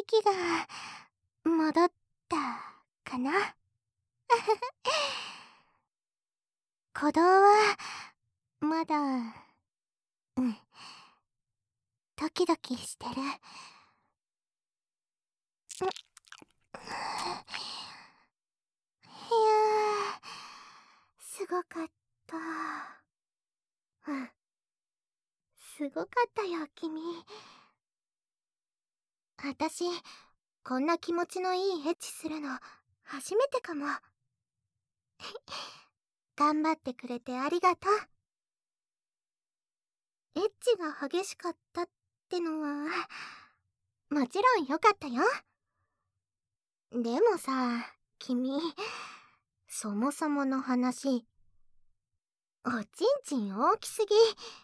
息が戻ったかな。鼓動はまだドキドキしてる。いやすごかった。すごかったよ君。あたしこんな気持ちのいいエッチするの初めてかも。頑張ってくれてありがとう。エッチが激しかったってのはもちろんよかったよ。でもさ、君、そもそもの話、おちんちん大きすぎ。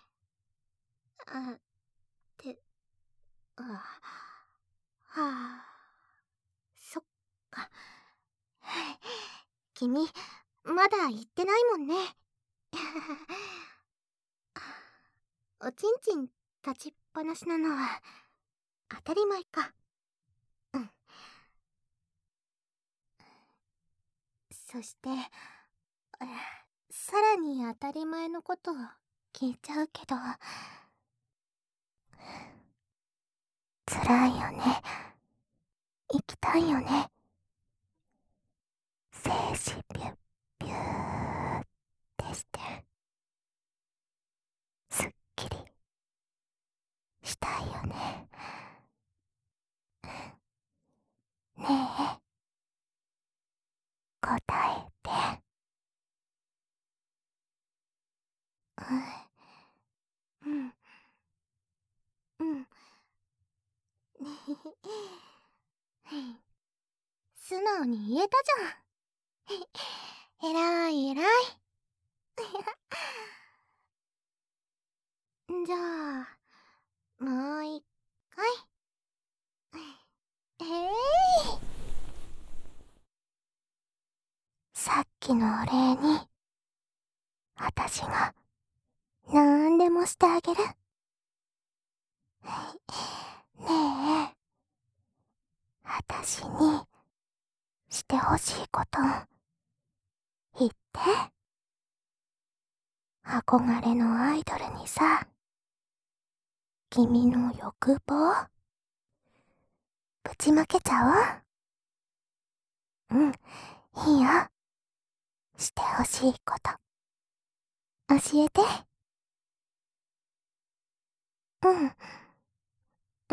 って、はあ、そっか。君、まだ言ってないもんね。おちんちん立ちっぱなしなのは当たり前か。そして、さらに当たり前のことを聞いちゃうけど、辛いよね。行きたいよね。精子ピュッピューってしてすっきりしたいよね。ねえ、答えて。うん、うん。素直に言えたじゃん。えらいえらい。じゃあ、もう一回。いさっきのお礼に、あたしが、なんでもしてあげる。ねえ、あたしに、してほしいこと、言って。憧れのアイドルにさ、君の欲望、ぶちまけちゃおう。いいよ。してほしいこと、教えて。うん、うん、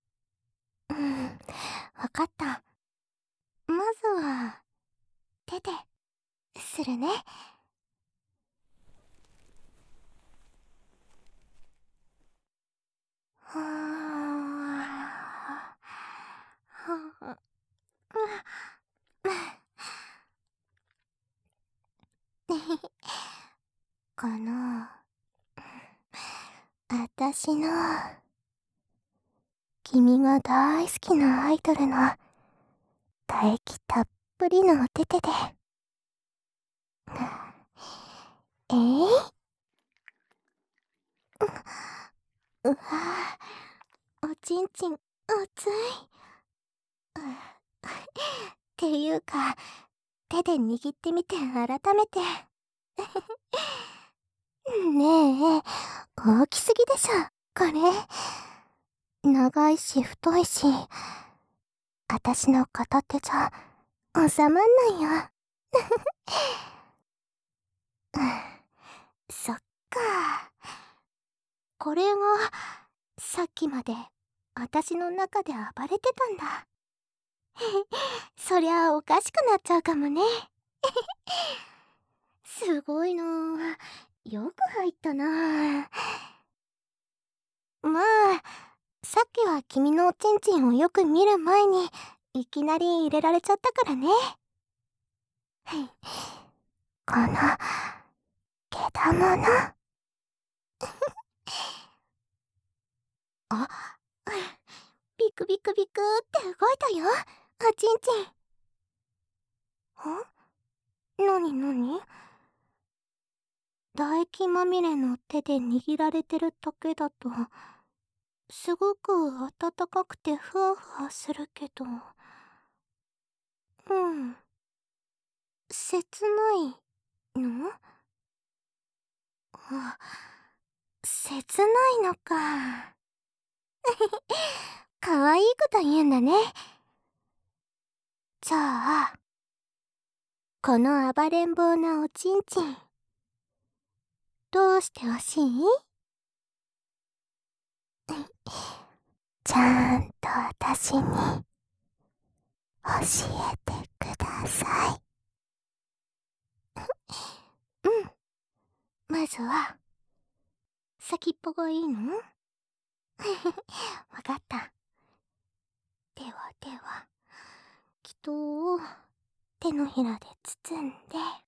わかった。まずは、手で、するね。はぁ、この、あたしの、君が大好きなアイドルの、唾液たっぷりのお手手で、えい、うわぁ、おちんちん、熱い。っていうか、手で握ってみて改めて。ねえ、大きすぎでしょ、これ。長いし太いし、あたしの片手じゃ収まんないよ。そっか。これがさっきまであたしの中で暴れてたんだ。そりゃおかしくなっちゃうかもね。すごいなぁ。よく入ったなぁ。まあ、さっきは君のおちんちんをよく見る前にいきなり入れられちゃったからね。この、毛玉の。あ、ビクビクビクって動いたよ、おちんちん。なになに？唾液まみれの手で握られてるだけだと、 すごく暖かくてふわふわするけど、切ないの？あ、切ないのか。かわいいこと言うんだね。じゃあ、この暴れん坊なおちんちん、どうしてほしい？ちゃんと私に教えてください。まずは、先っぽがいいの？わかった。では、人を手のひらで包んで、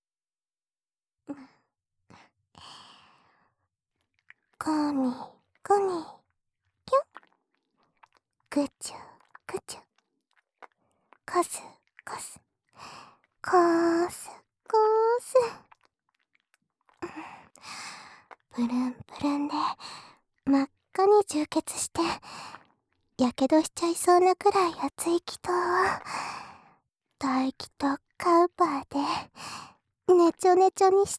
ゴミゴミ、キュッ、ぐちゅぐちゅ、こすこす、こすこす、プルンプルンで真っ赤に充血して、やけどしちゃいそうなくらい熱い気筒を唾液とカウパーでねちょねちょにして、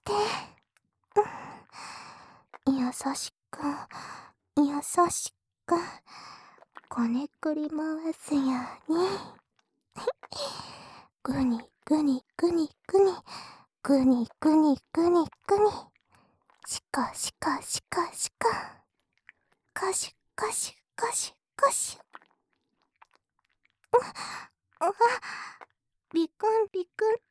優しく優しくこねくり回すように、ぐにぐにぐにぐにぐにぐにぐにぐに、しかしかしかしか、かしゅかしゅかしゅかしゅ、うわ、ビクンビクンって。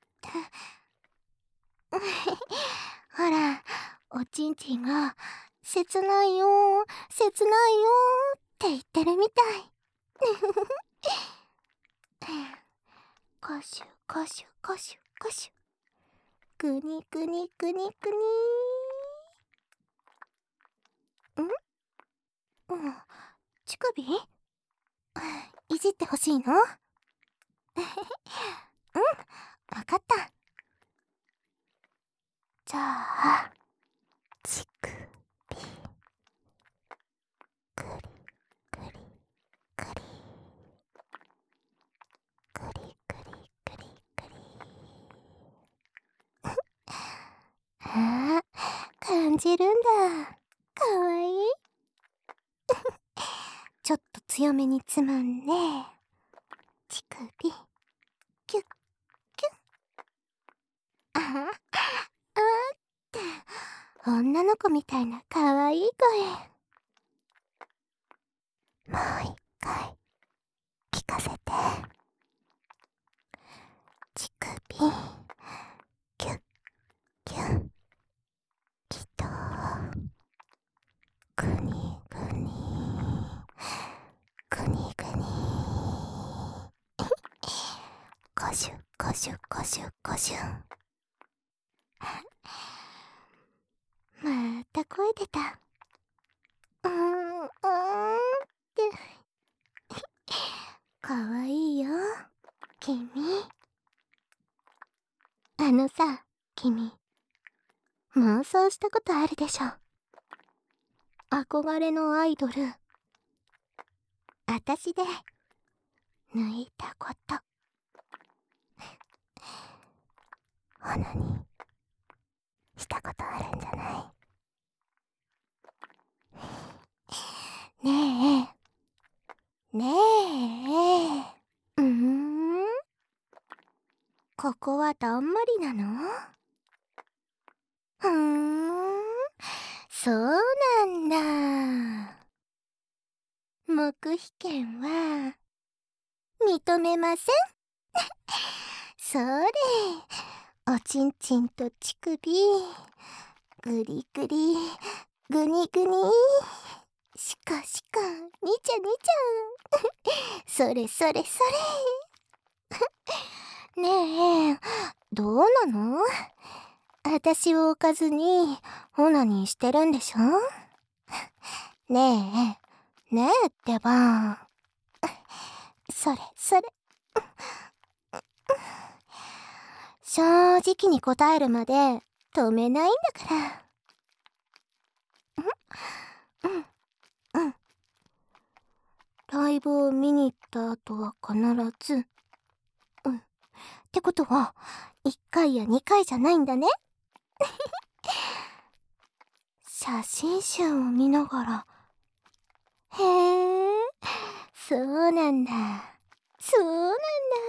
ほら、おちんちんが切ないよー切ないよーって言ってるみたい。カシュカシュカシュカシュ、グニグニグニグニー。乳首いじってほしいの？わかった。じゃあ、乳首、グリグリグリグリグリグリグリ。ああ、感じるんだ。かわいい。ちょっと強めにつまんで、乳首、キュッキュッ。ああ、あーって、女の子みたいなかわいい声。もう一回、聞かせて。乳首、キュッキュッ。きと、ぐにぐに、ぐにぐに。ゴシュゴシュゴシュゴシュ。また声出た。って。かわいいよ、君。あのさ、君。妄想したことあるでしょ。憧れのアイドル、あたしで、抜いたこと。オナにしたことあるんじゃない？ねえ、ねえ。ここはだんまりなの？そうなんだ。黙秘権は、認めません。それ、おちんちんと乳首、ぐりぐり、ぐにぐに、しかしか、にちゃにちゃ。それそれそれ。ねえ、どうなの？あたしを置かずに、オナニーしてるんでしょ？ねえ、ねえってば。それそれ。正直に答えるまで止めないんだから。うん、うん。 ライブを見に行った後は必ず、ってことは、1回や2回じゃないんだね。写真集を見ながら。へえ、そうなんだ。そうなん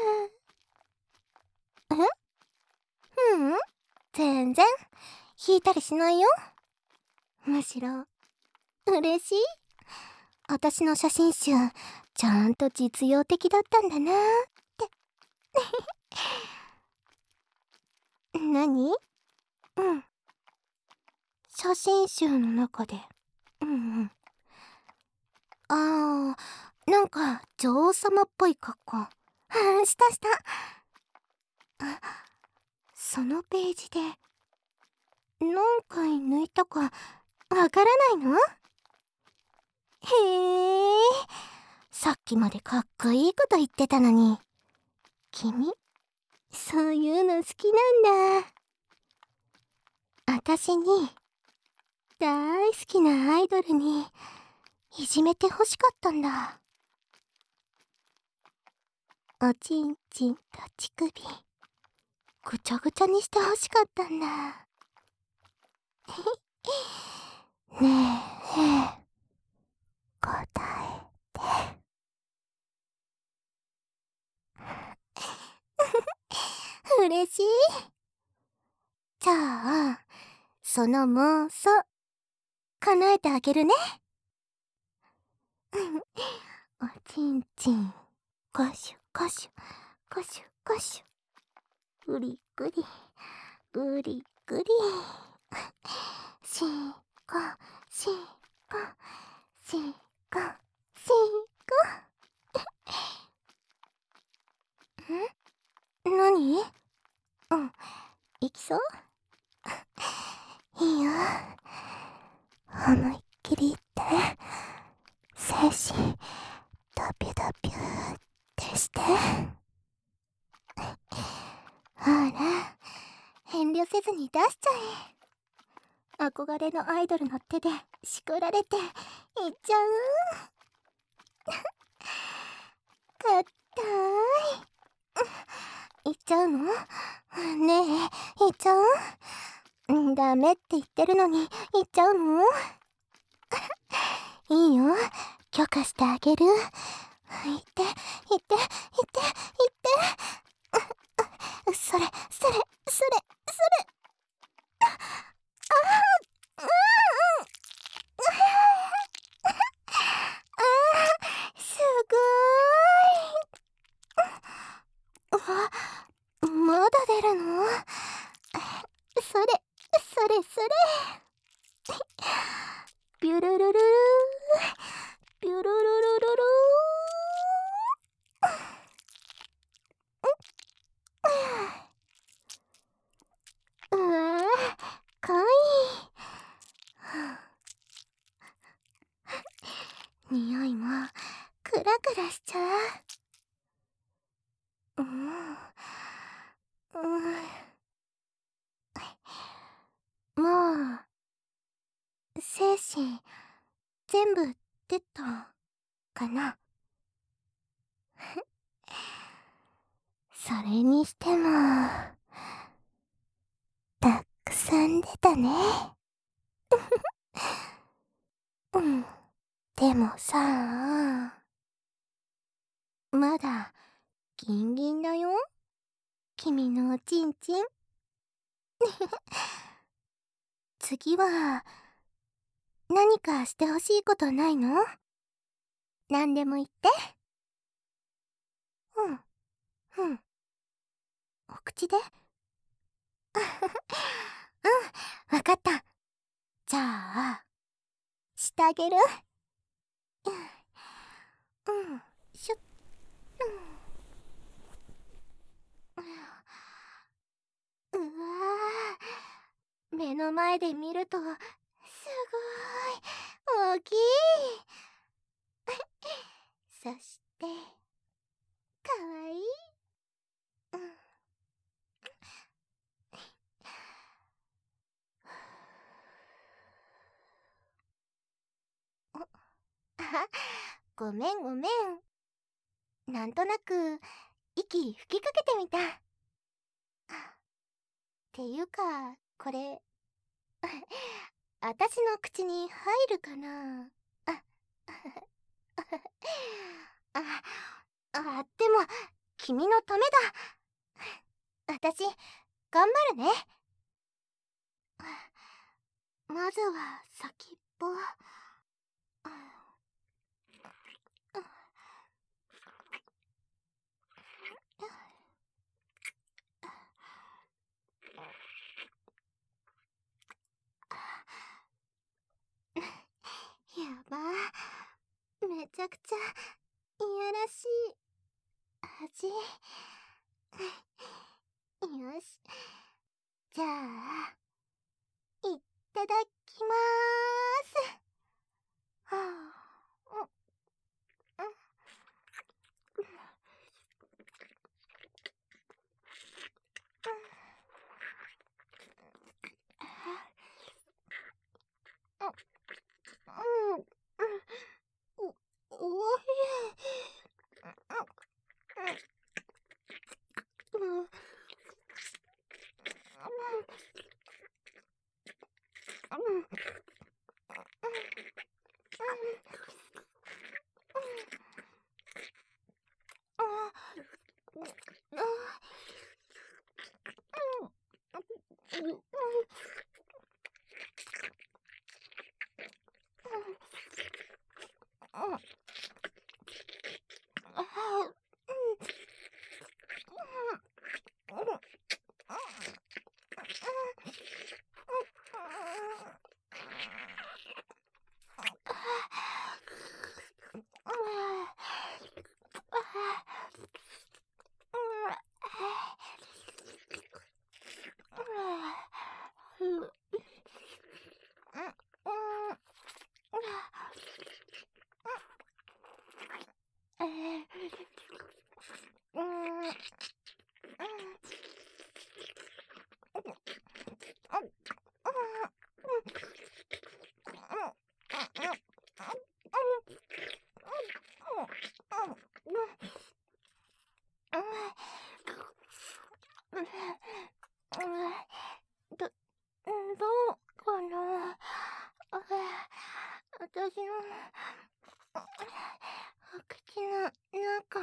だ。うん、全然、弾いたりしないよ。むしろ、嬉しい。私の写真集、ちゃんと実用的だったんだなーって。何？写真集の中で。なんか、女王様っぽい格好。したした。そのページで、何回抜いたか、わからないの？へえ、さっきまでかっこいいこと言ってたのに。君、そういうの好きなんだ。私に、大好きなアイドルに、いじめて欲しかったんだ。おちんちんと乳首、ぐちゃぐちゃにして欲しかったんだ。ねえ、答えて。嬉しい。じゃあ、その妄想、叶えてあげるね。おちんちん、ゴシュゴシュ、ゴシュゴシュ。ぐりぐり、ぐりぐり。しんこ、しんこ、しんこ、しんこ。なに？いきそう？いいよ。思いっきり言って。精子、ドビュドビューってして。ほら、遠慮せずに出しちゃえ。憧れのアイドルの手でしこられていっちゃう。かったーい。いっちゃうの？ねえ、いっちゃう？ダメって言ってるのに、いっちゃうの？いいよ、許可してあげる。言って、言って、言って、言って。それ、それ、それ、それ。すごーい。まだ出るの？それ、それ、それ。ビュルルルルー、ビュルルルルルー。うわー、かわいい。匂いも、クラクラしちゃう。もう、精子、全部出た、かな。それにしても、たくさん出たね。でもさ、まだ、ギンギンだよ。君のおちんちん。次は、何かしてほしいことないの？何でも言って。お口で。わかった。じゃあ、してあげる？しゅっ、うわー、目の前で見ると、すごーい、大きい。そして、かわいい。 ごめんごめん。なんとなく、息吹きかけてみた。っていうか、これ、私の口に入るかな。でも、君のためだ。私、頑張るね。まずは先っぽ。やば。めちゃくちゃ、いやらしい味。よし。じゃあ、いただきまーす。はあ、おいしど、どうかな。私の口の中、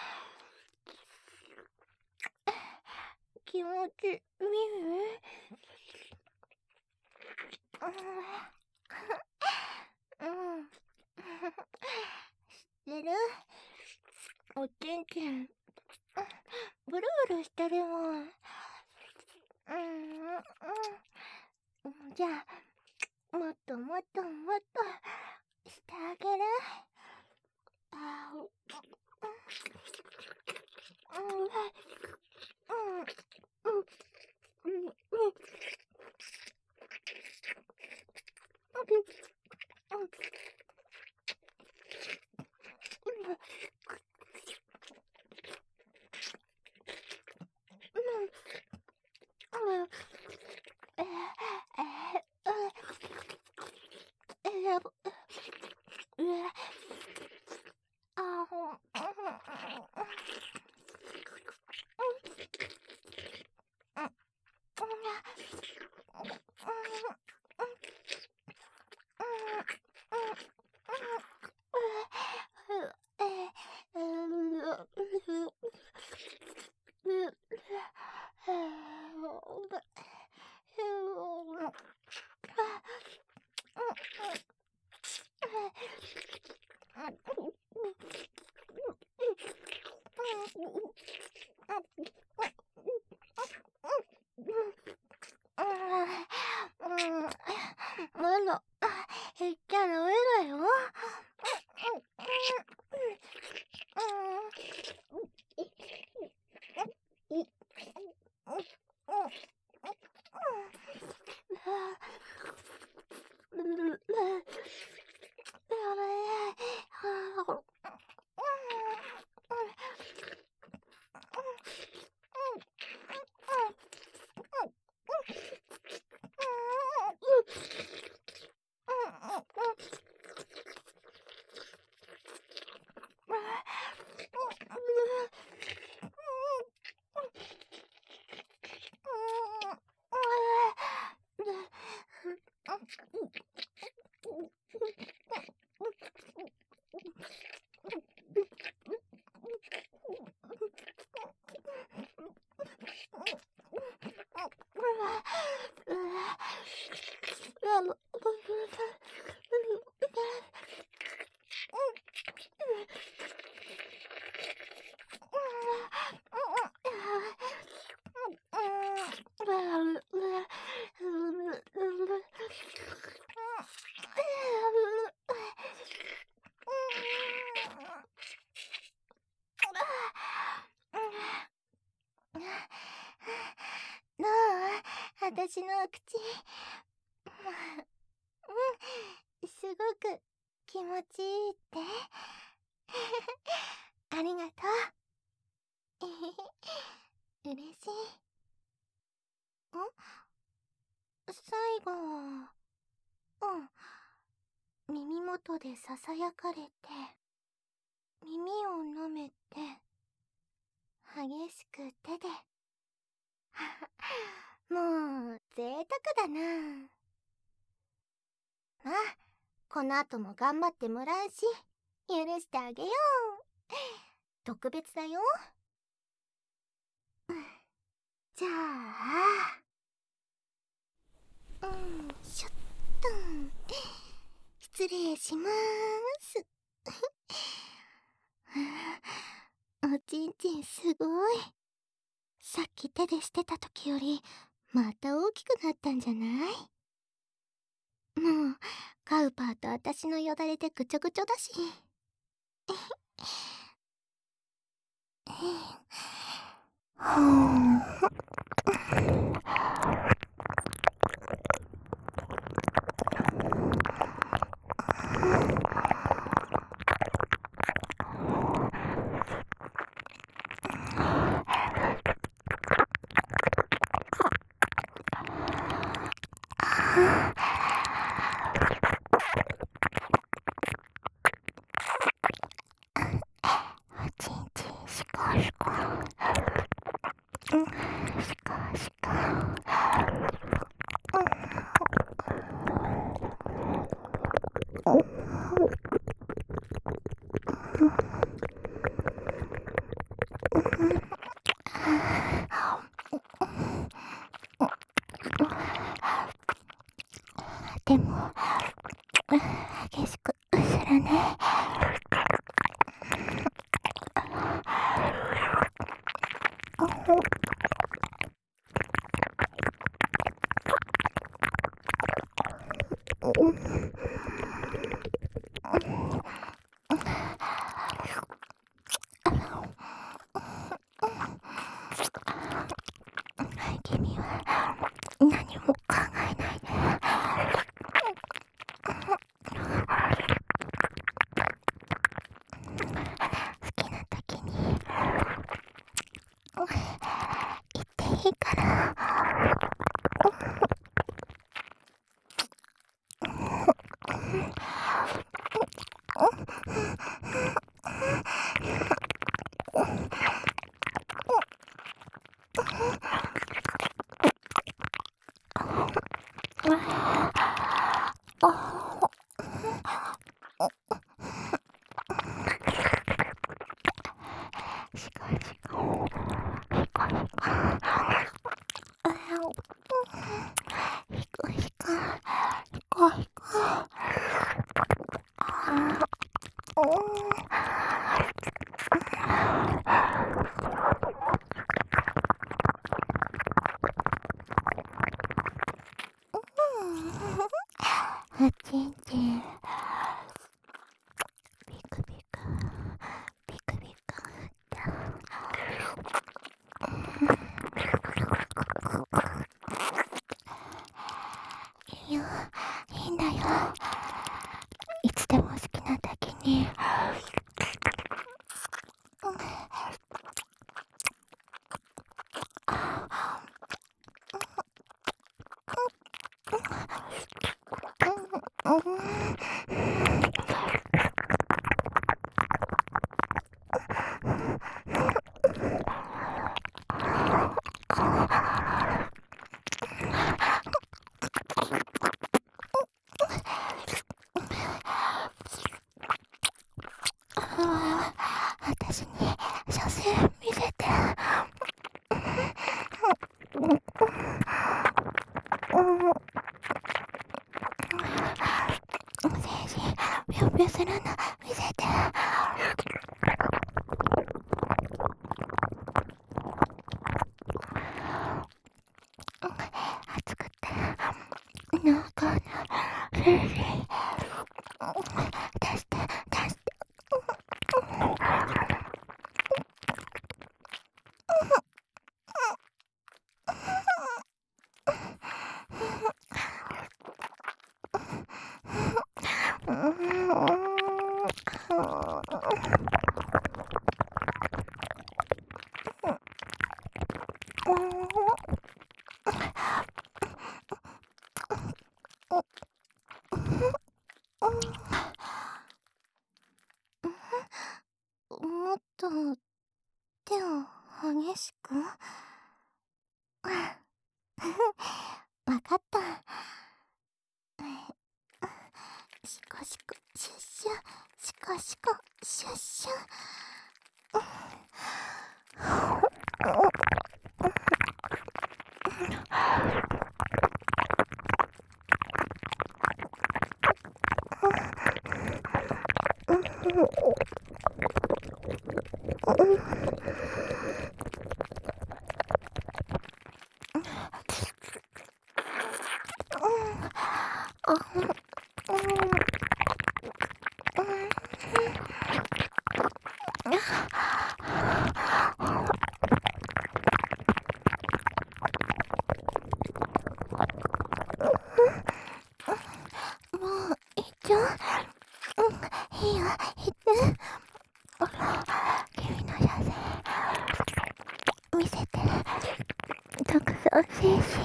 気持ち見る？知ってる？おちんちん、ブルブルしてるもん。じゃあ、もっともっともっとしてあげる。まだ、言っちゃダメだよ。 どう？私のお口。すごく気持ちいいって。ありがとう。嬉しい。最後は、耳元でささやかれて、耳を舐めて、激しく手で。もう、贅沢だな。まあ、この後も頑張ってもらうし、許してあげよう。特別だよ。じゃあ、しょっと。失礼しまーす。おちんちんすごい。さっき手でしてた時より、また大きくなったんじゃない？もう、カウパーと私のよだれでぐちょぐちょだし。おちんちんしかしか。しかしか。でも、激しくするね。君は何も考えないで。好きな時に言っていいから。しかしおちんちんビクビクビクビクいいよ、いいんだよ。いつでも好きな時に。 痩せるの見せて。暑くてなんか涼しい。出して出して。もっと手を激しく。わかった。シコシコシュッシュ、シコシコシュッシュ。もういっちゃう。いいよ、行って。ほら、君の写真見せて。たくさん精子出して。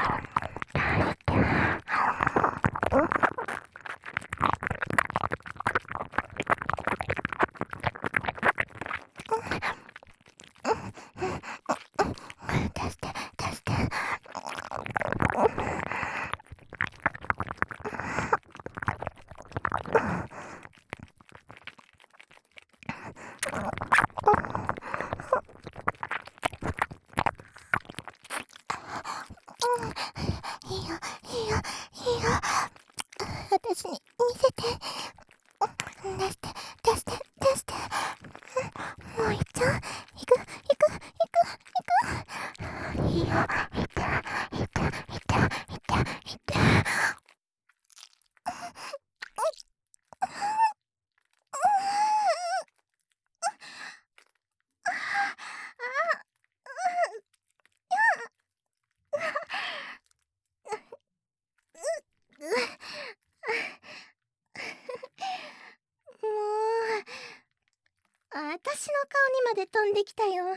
出して出して。いいよいいよいいよ。私に見せて。出して出して出して。もういっちゃう。行く行く行く行く。いいよ、行って行って行って行って行って。もう、私の顔にまで飛んできたよ。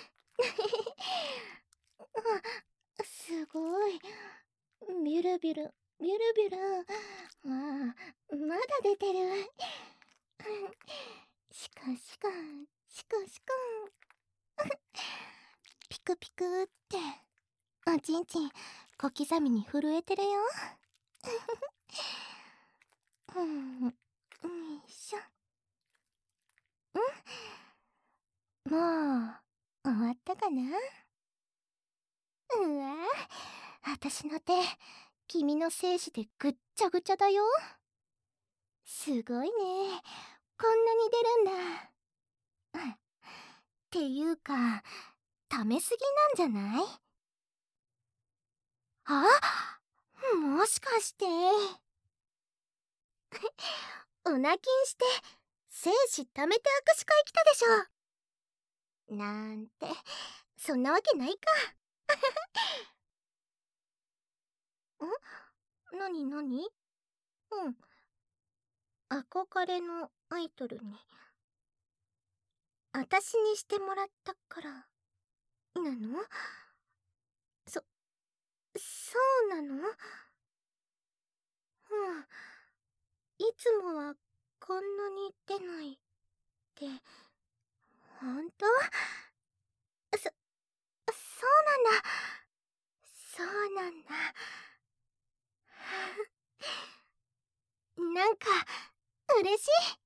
すごい。ビュルビュル、ビュルビュル。まだ出てる。シカシカ、シカシカ。ピクピクって。おちんちん、小刻みに震えてるよ。よいしょ。もう、終わったかな。うわぁ、私の手、君の精子でぐっちゃぐちゃだよ。すごいね。こんなに出るんだ。っていうか、溜めすぎなんじゃない？あ、もしかしてオナキンして精子溜めて握手会来たでしょ。なんて、そんなわけないか。なになに？うん、憧れのアイドルに私にしてもらったからなの？そうなの？いつもはこんなに出ないってほんと？そうなんだ。そうなんだ。なんか嬉しい。